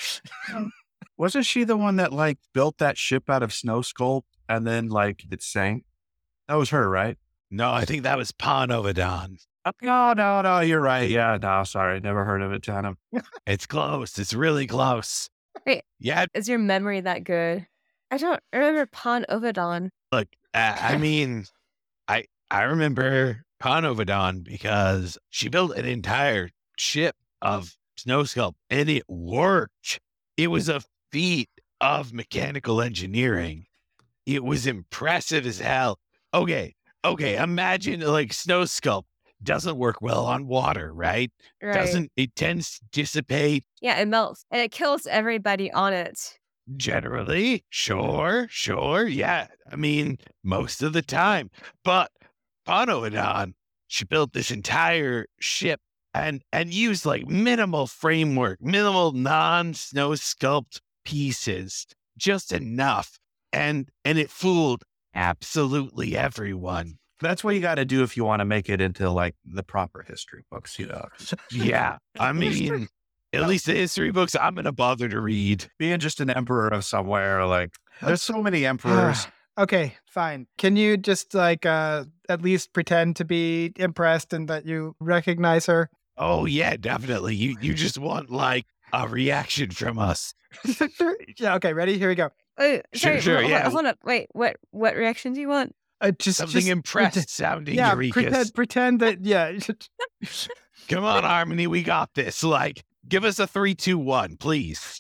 Wasn't she the one that built that ship out of snow sculpt and then it sank? That was her, right? No, I think that was Pon Ovadan. No, you're right. Yeah, no, sorry. Never heard of it, Tana. It's close. It's really close. Wait. Yeah, Is your memory that good? I don't remember Pon Ovadan. look, I mean, I remember Pon Ovadan because she built an entire ship of snow sculpt and it worked. It was a feat of mechanical engineering. It was impressive as hell. Okay, imagine snow sculpt doesn't work well on water, right? Right. It tends to dissipate Yeah, it melts. And it kills everybody on it. generally. Sure, yeah. I mean, most of the time. But Panoadon, she built this entire ship and used minimal framework, minimal non-snow sculpt pieces, just enough. And it fooled absolutely everyone. That's what you got to do if you want to make it into the proper history books, Yeah, I mean, at least the history books I'm going to bother to read. Being just an emperor of somewhere, there's so many emperors. Okay, fine. Can you just at least pretend to be impressed and that you recognize her? Oh yeah, definitely. You just want a reaction from us. Yeah, okay, ready? Here we go. Sorry, Sure, yeah. Hold up. Wait, what reaction do you want? Just Something impressed sounding, yeah, Eureka's. pretend that, yeah. Come on, Harmony, we got this. Give us a 3, 2, 1, please.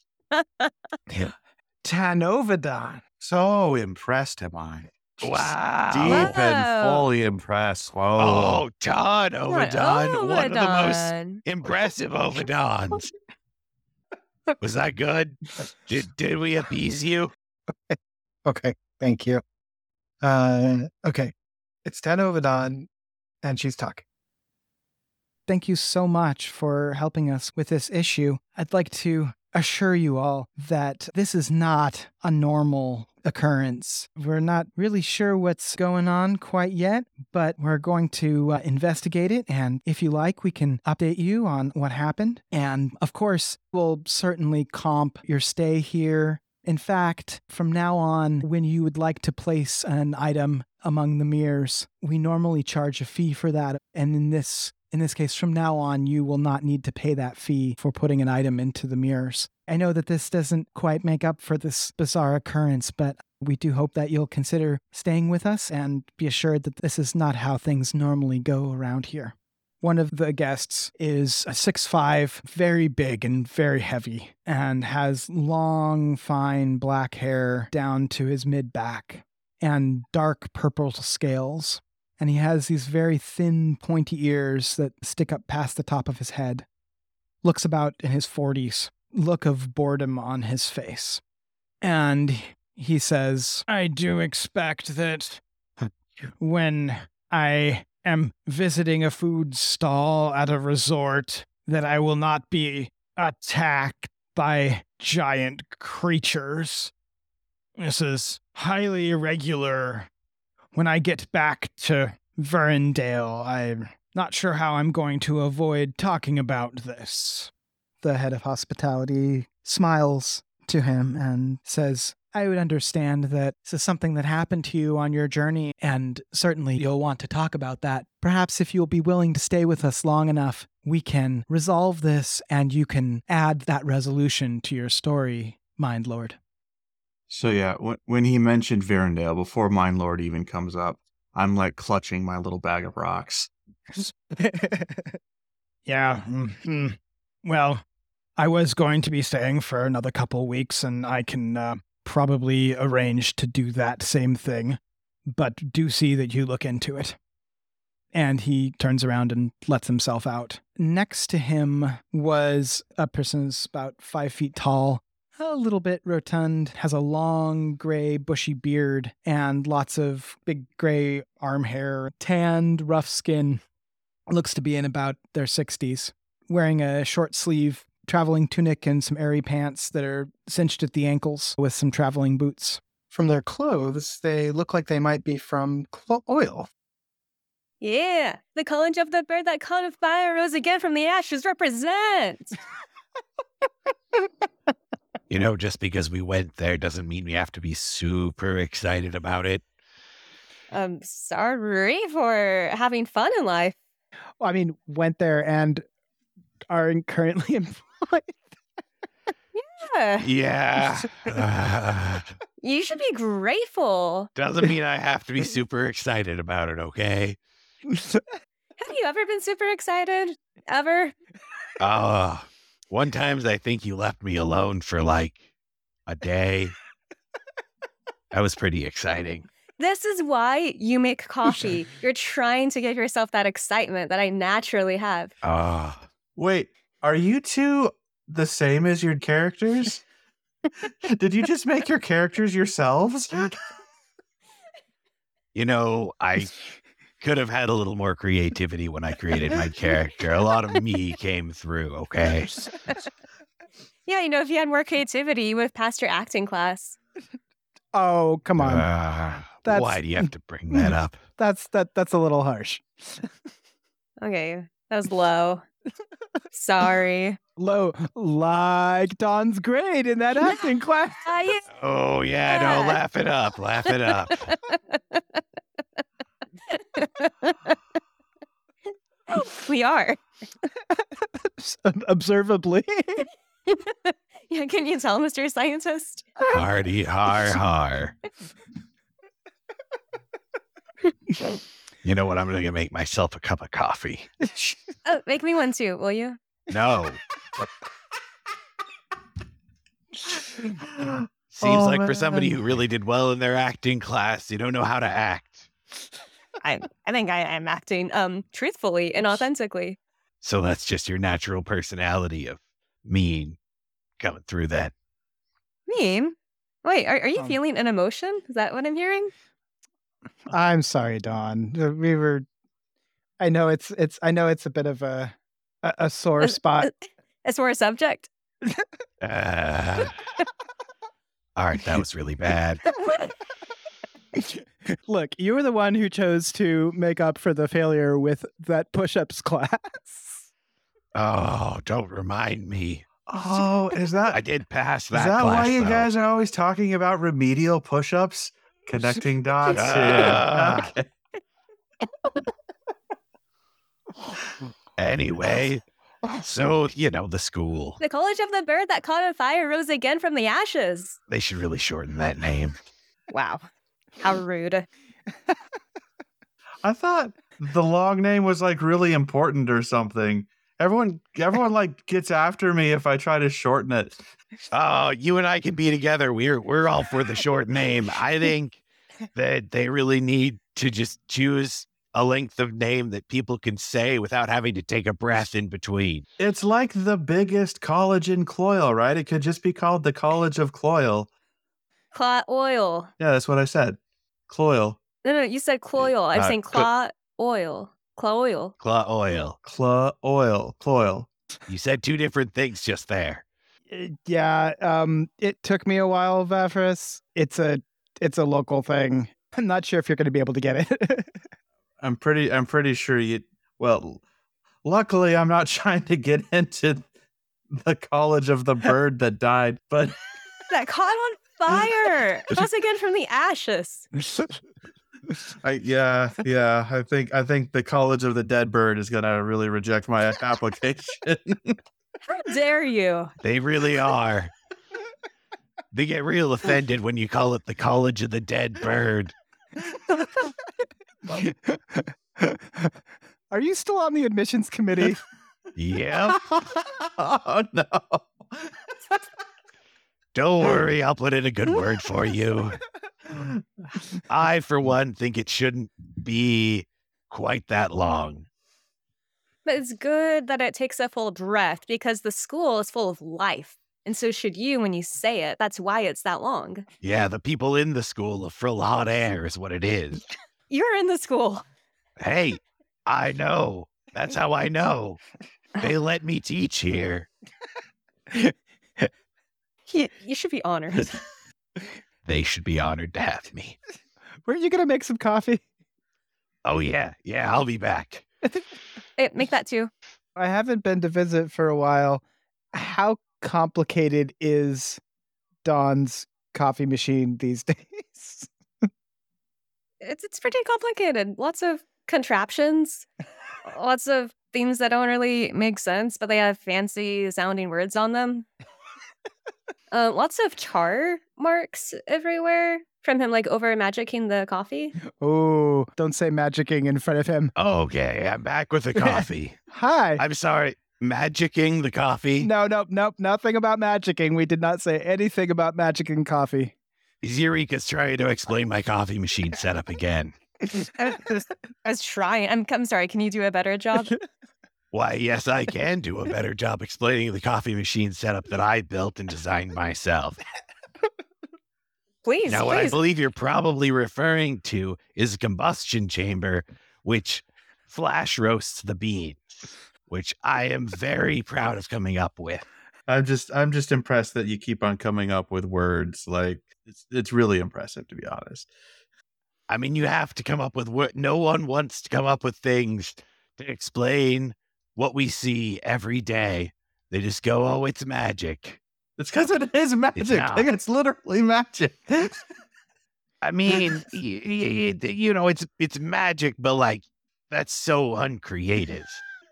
Tanovadan. So impressed am I. Wow. Deep and Wow. fully impressed. Whoa. Oh, Todd Ovidon, one of the most impressive Ovidons. Was that good? Did we appease you? Okay, thank you. Okay. It's Tanovadan, and she's talking. Thank you so much for helping us with this issue. I'd like to assure you all that this is not a normal occurrence. We're not really sure what's going on quite yet, but we're going to investigate it. And if you like, we can update you on what happened. And of course, we'll certainly comp your stay here. In fact, from now on, when you would like to place an item among the mirrors, we normally charge a fee for that. And in this case, from now on, you will not need to pay that fee for putting an item into the mirrors. I know that this doesn't quite make up for this bizarre occurrence, but we do hope that you'll consider staying with us and be assured that this is not how things normally go around here. One of the guests is a 6'5", very big and very heavy, and has long, fine black hair down to his mid-back and dark purple scales. And he has these very thin, pointy ears that stick up past the top of his head. Looks about in his 40s, look of boredom on his face. And he says, I do expect that when I am visiting a food stall at a resort, that I will not be attacked by giant creatures. This is highly irregular. When I get back to Verendale, I'm not sure how I'm going to avoid talking about this. The head of hospitality smiles to him and says, I would understand that this is something that happened to you on your journey, and certainly you'll want to talk about that. Perhaps if you'll be willing to stay with us long enough, we can resolve this and you can add that resolution to your story, Mind Lord. So yeah, when he mentioned Verendale, before Mind Lord even comes up, I'm clutching my little bag of rocks. Yeah. Well, I was going to be staying for another couple weeks, and I can probably arrange to do that same thing. But do see that you look into it. And he turns around and lets himself out. Next to him was a person who's about 5 feet tall, a little bit rotund, has a long gray bushy beard and lots of big gray arm hair, tanned, rough skin. Looks to be in about their 60s, wearing a short sleeve traveling tunic and some airy pants that are cinched at the ankles with some traveling boots. From their clothes, they look like they might be from oil. Yeah, the college of the bird that caught fire rose again from the ashes represent. You know, just because we went there doesn't mean we have to be super excited about it. I'm sorry for having fun in life. Well, I mean, went there and are currently employed. Yeah, Yeah. you should be grateful. Doesn't mean I have to be super excited about it, okay? Have you ever been super excited? Ever? One time I think you left me alone for like a day. That was pretty exciting. This is why you make coffee. You're trying to give yourself that excitement that I naturally have. Wait, are you two the same as your characters? Did you just make your characters yourselves? You know, I could have had a little more creativity when I created my character. A lot of me came through, okay? Yeah, you know, if you had more creativity, you would have passed your acting class. Oh, come on. That's- Why do you have to bring that up? That's a little harsh. Okay, that was low. Sorry. Low, like Don's grade in that acting class. Yeah. Oh, yeah, no, laugh it up. Laugh it up. We are. Observably. Yeah, can you tell, Mr. Scientist? Hardy, har. You know what? I'm going to make myself a cup of coffee. Oh, make me one too, will you? No. Seems like for somebody who really did well in their acting class, you don't know how to act. I think I am acting truthfully and authentically. So that's just your natural personality of mean coming through that. Mean? Wait, are you feeling an emotion? Is that what I'm hearing? I'm sorry, Dawn. We were. I know it's a bit of a sore spot. A sore subject? All right, that was really bad. Look, you were the one who chose to make up for the failure with that push-ups class. Oh, don't remind me. Oh, is that I did pass that. is that class, why you though. guys are always talking about remedial push-ups? Connecting dots. Ah. Okay. Anyway, so, you know, the school. The college of the bird that caught on fire rose again from the ashes. They should really shorten that name. Wow. How rude. I thought the long name was like really important or something. Everyone like gets after me if I try to shorten it. Oh, you and I can be together. We're all for the short name. I think that they really need to just choose a length of name that people can say without having to take a breath in between. It's like the biggest college in Cloyal, right? It could just be called the College of Cloyal. Claw oil. Yeah, that's what I said. Cloyal. No, you said cloyal. I'm saying claw oil. Claw oil. Claw oil. Cloyal. You said two different things just there. Yeah, it took me a while, Vafris. It's a local thing. I'm not sure if you're going to be able to get it. I'm pretty sure you. Well, luckily, I'm not trying to get into the College of the Bird that died, but That caught on fire. Once again from the ashes. I think the College of the Dead Bird is gonna really reject my application. How dare you? They really are. They get real offended when you call it the College of the Dead Bird. Are you still on the admissions committee? Yep. Oh no. Don't worry, I'll put in a good word for you. I, for one, think it shouldn't be quite that long. But it's good that it takes a full breath because the school is full of life. And so should you when you say it. That's why it's that long. Yeah, the people in the school are full of hot air is what it is. You're in the school. Hey, I know. That's how I know. They let me teach here. You should be honored. They should be honored to have me. Were you going to make some coffee? Oh, yeah. Yeah, I'll be back. Hey, make that too. I haven't been to visit for a while. How complicated is Dawn's coffee machine these days? It's pretty complicated. Lots of contraptions. Lots of things that don't really make sense, but they have fancy sounding words on them. Lots of char marks everywhere from him, like over magicking the coffee. Oh, don't say magicking in front of him. Okay, I'm back with the coffee. Hi. I'm sorry, magicking the coffee? No, nothing about magicking. We did not say anything about magicking coffee. Eureka's trying to explain my coffee machine setup again. I was trying. I'm sorry. Can you do a better job? Why, yes, I can do a better job explaining the coffee machine setup that I built and designed myself. Please, Now, what I please. believe you're probably referring to is a combustion chamber, which flash roasts the beans, which I am very proud of coming up with. I'm just impressed that you keep on coming up with words. Like it's really impressive, to be honest. I mean, you have to come up with what no one wants to come up with things to explain what we see every day. They just go, oh, it's magic. It's because it is magic. not. It's literally magic. I mean, you know, it's magic, but like, that's so uncreative.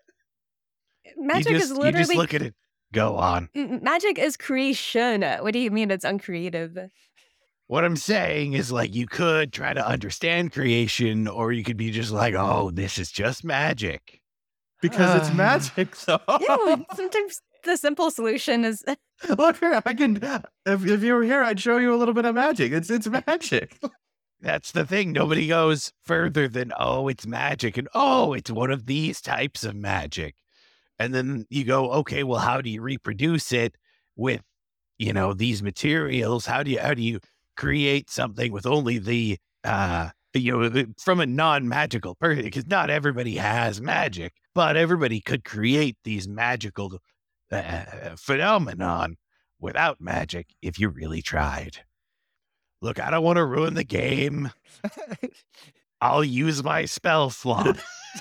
Magic you is just literally look at it. Go on. magic is creation. What do you mean it's uncreative? What I'm saying is, like, you could try to understand creation, or you could be just like, oh, this is just magic. Because it's magic, though. Yeah, sometimes the simple solution is Look here, I can. If you were here, I'd show you a little bit of magic. It's magic. That's the thing. Nobody goes further than, oh, it's magic, and oh, it's one of these types of magic. And then you go, okay, well, how do you reproduce it with, you know, these materials? How do you create something with only the, from a non-magical person? Because not everybody has magic, but everybody could create these magical phenomenon without magic if you really tried. Look, I don't want to ruin the game. I'll use my spell slot.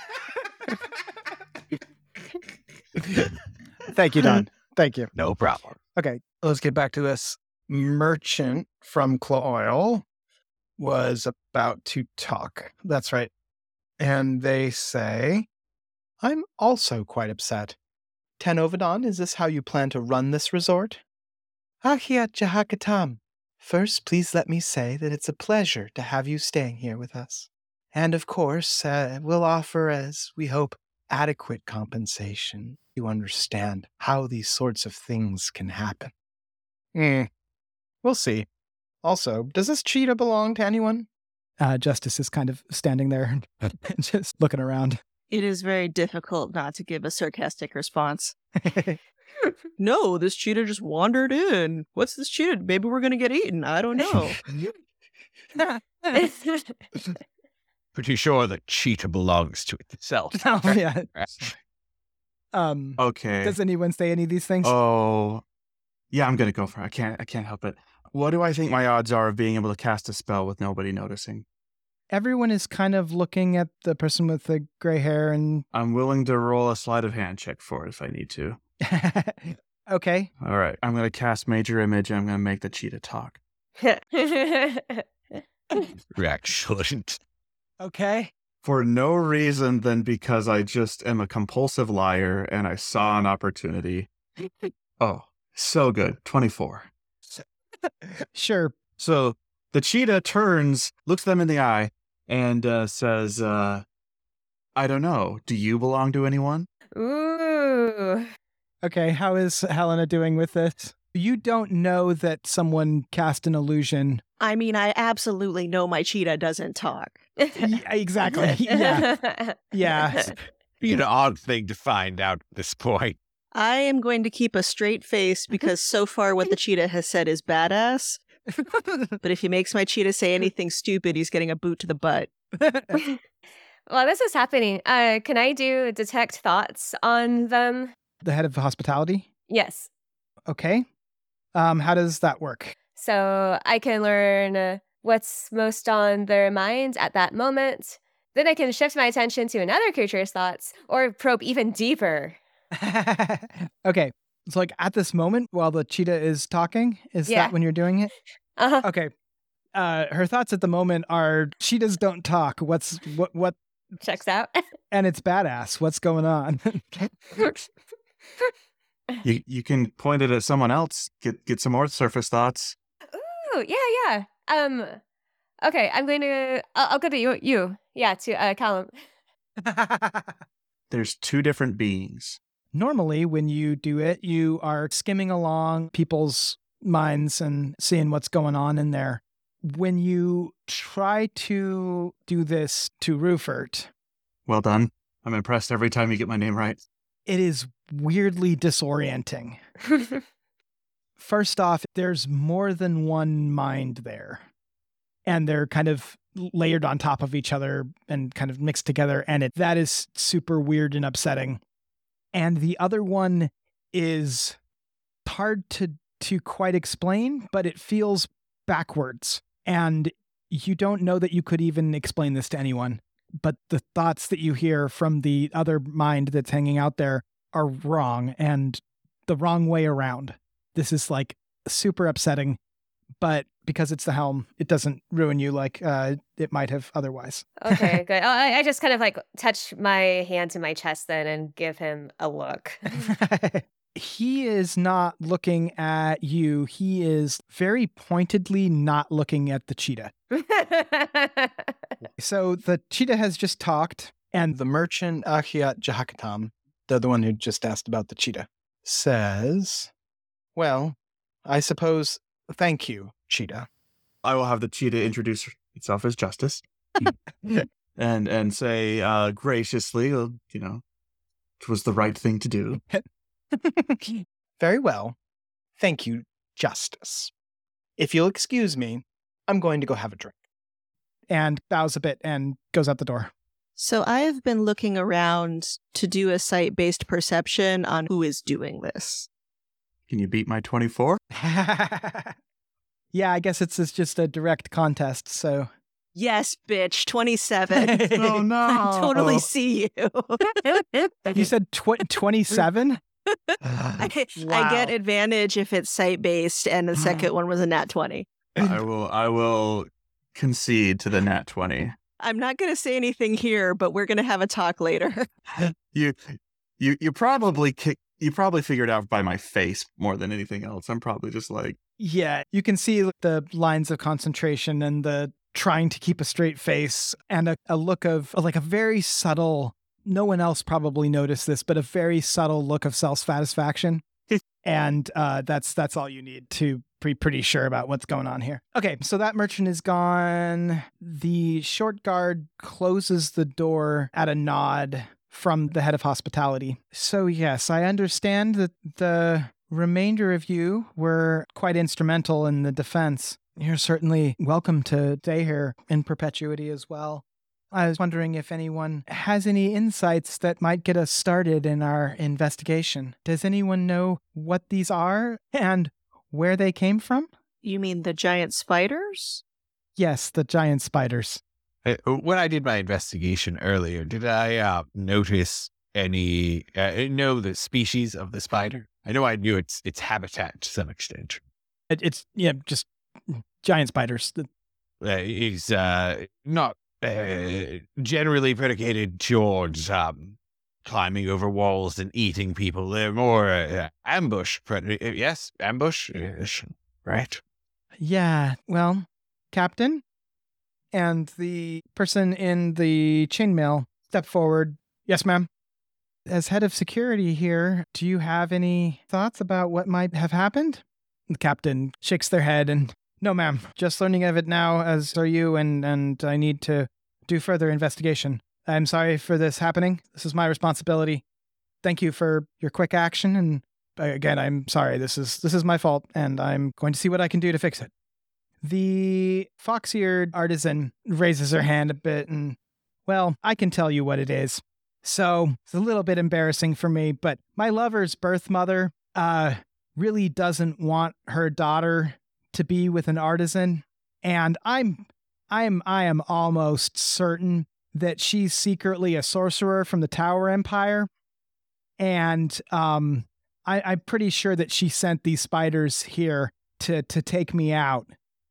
Thank you, Don. Thank you. No problem. Okay. Let's get back to this. Merchant from Cloil was about to talk. That's right. And they say, I'm also quite upset. Tanovadan, is this how you plan to run this resort? Ahiat Jahakatam. First, please let me say that it's a pleasure to have you staying here with us. And of course, we'll offer, as we hope, adequate compensation. You understand how these sorts of things can happen. We'll see. Also, does this cheetah belong to anyone? Justice is kind of standing there and just looking around. It is very difficult not to give a sarcastic response. No, this cheetah just wandered in. What's this cheetah? Maybe we're going to get eaten. I don't know. Pretty sure the cheetah belongs to itself. Oh, yeah. Okay. Does anyone say any of these things? Oh, yeah, I'm gonna go for it. I can't help it. What do I think my odds are of being able to cast a spell with nobody noticing? Everyone is kind of looking at the person with the gray hair and... I'm willing to roll a sleight of hand check for it if I need to. Okay. All right. I'm going to cast Major Image and I'm going to make the cheetah talk. Excellent. Okay. For no reason than because I just am a compulsive liar and I saw an opportunity. Oh, so good. 24. Sure. So the cheetah turns, looks them in the eye, and says, I don't know. Do you belong to anyone? Ooh. Okay, how is Helena doing with this? You don't know that someone cast an illusion. I mean, I absolutely know my cheetah doesn't talk. Exactly. Yeah. Yeah. Be an odd thing to find out at this point. I am going to keep a straight face because so far what the cheetah has said is badass. But if he makes my cheetah say anything stupid, he's getting a boot to the butt. While this is happening, can I do detect thoughts on them? The head of hospitality? Yes. Okay. How does that work? So I can learn what's most on their mind at that moment. Then I can shift my attention to another creature's thoughts or probe even deeper. Okay. So like at this moment while the cheetah is talking, is Yeah. that when you're doing it? Uh-huh. Okay. Her thoughts at the moment are cheetahs don't talk. What Checks out. and it's badass. What's going on? You can point it at someone else. Get some more surface thoughts. Ooh, yeah. Okay, I'm going to. I'll go to you. Yeah, to Callum. There's two different beings. Normally, when you do it, you are skimming along people's minds and seeing what's going on in there. When you try to do this to Rufert, Well done. I'm impressed every time you get my name right. it is weirdly disorienting. First off, there's more than one mind there, and they're kind of layered on top of each other and kind of mixed together, and that is super weird and upsetting. And the other one is hard to quite explain, but it feels backwards, and you don't know that you could even explain this to anyone. But the thoughts that you hear from the other mind that's hanging out there are wrong and the wrong way around. This is like super upsetting, but because it's the helm, it doesn't ruin you like it might have otherwise. Okay, good. I just kind of like touch my hand to my chest then and give him a look. He is not looking at you. He is very pointedly not looking at the cheetah. So the cheetah has just talked, and The merchant Ahiat Jahakatam, the other one who just asked about the cheetah, says, well, I suppose, thank you, cheetah. I will have the cheetah introduce itself as Justice, and say graciously, it was the right thing to do. Very well. Thank you, Justice. If you'll excuse me, I'm going to go have a drink. and bows a bit and goes out the door. So I have been looking around to do a site-based perception on who is doing this. Can you beat my 24? Yeah, I guess it's just a direct contest, so. Yes, bitch, 27. Oh, no. I totally see you. You said 27? I get advantage if it's site-based, and the second one was a nat 20. I will concede to the nat 20. I'm not going to say anything here, but we're going to have a talk later. You probably figured out by my face more than anything else. I'm probably just like, Yeah, you can see the lines of concentration and the trying to keep a straight face and a look of like a very subtle, no one else probably noticed this, but a very subtle look of self-satisfaction. And that's all you need to be pretty sure about what's going on here. Okay, so that merchant is gone. The short guard closes the door at a nod from the head of hospitality. So yes, I understand that the remainder of you were quite instrumental in the defense. You're certainly welcome to stay here in perpetuity as well. I was wondering if anyone has any insights that might get us started in our investigation. Does anyone know what these are and where they came from? You mean the giant spiders? Yes, the giant spiders. When I did my investigation earlier, did I notice any, know the species of the spider? I know I knew its habitat to some extent. It's just giant spiders. He's not generally predicated towards climbing over walls and eating people. They're more ambush. Yes, ambush. Right. Yeah, well, Captain and the person in the chainmail step forward. Yes, ma'am. As head of security here, do you have any thoughts about what might have happened? The captain shakes their head and, no, ma'am. Just learning of it now, as are you, and I need to do further investigation. I'm sorry for this happening. This is my responsibility. Thank you for your quick action, and again, I'm sorry. This is my fault, and I'm going to see what I can do to fix it. The fox-eared artisan raises her hand a bit and, well, I can tell you what it is. So it's a little bit embarrassing for me, but my lover's birth mother really doesn't want her daughter to be with an artisan, and I am almost certain that she's secretly a sorcerer from the Tower Empire, and I'm pretty sure that she sent these spiders here to take me out,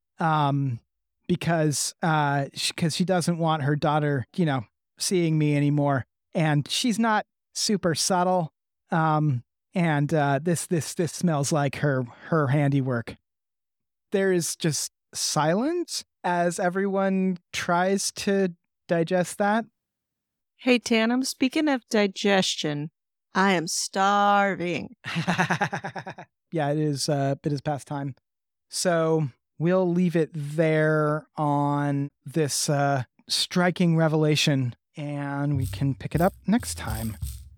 because she doesn't want her daughter, seeing me anymore. And she's not super subtle. And this smells like her handiwork. There is just silence as everyone tries to digest that. Hey, Tannum, speaking of digestion, I am starving. Yeah, it is past time. So we'll leave it there on this striking revelation, and we can pick it up next time.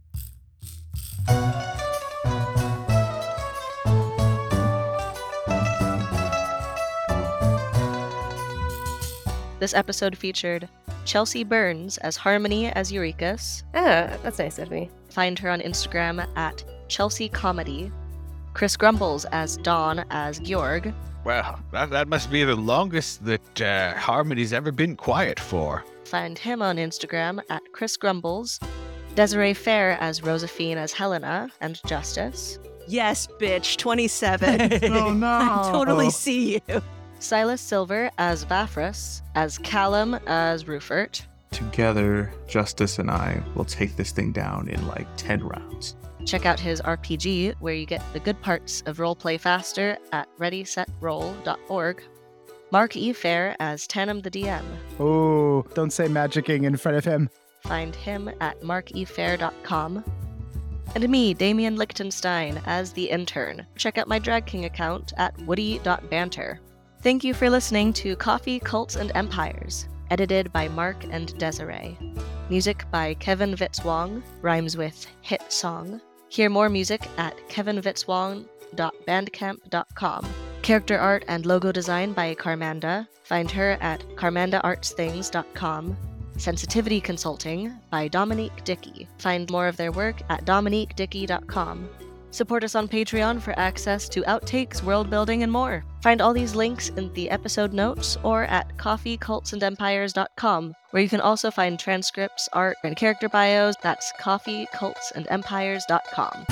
This episode featured Chelsea Burns as Harmony as Eurekas. Ah, that's nice of me. Find her on Instagram at Chelsea Comedy. Chris Grumbles as Dawn as Georg. Well, that must be the longest that Harmony's ever been quiet for. Find him on Instagram at Chris Grumbles. Desiree Fair as Josephine as Helena and Justice. Yes, bitch, 27. Oh, no. I totally see you. Silas Silver as Vafrus, as Callum as Rufert. Together, Justice and I will take this thing down in like 10 rounds. Check out his RPG, where you get the good parts of roleplay faster at readysetroll.org. Mark E. Fair as Tannum the DM. Oh, don't say magicking in front of him. Find him at markefair.com. And me, Damian Lichtenstein, as the intern. Check out my Drag King account at woody.banter. Thank you for listening to Coffee, Cults, and Empires, edited by Mark and Desiree. Music by Kevin Vitzwong, rhymes with hit song. Hear more music at kevinvitzwong.bandcamp.com. Character art and logo design by Carmanda. Find her at carmandaartsthings.com. Sensitivity consulting by Dominique Dickey. Find more of their work at dominiquedickey.com. Support us on Patreon for access to outtakes, world building, and more. Find all these links in the episode notes or at coffeecultsandempires.com, where you can also find transcripts, art, and character bios. That's coffeecultsandempires.com.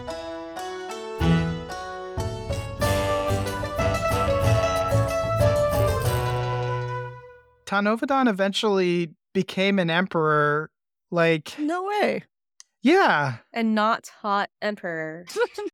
Tanovadan eventually became an emperor, No way. yeah. And not hot emperor.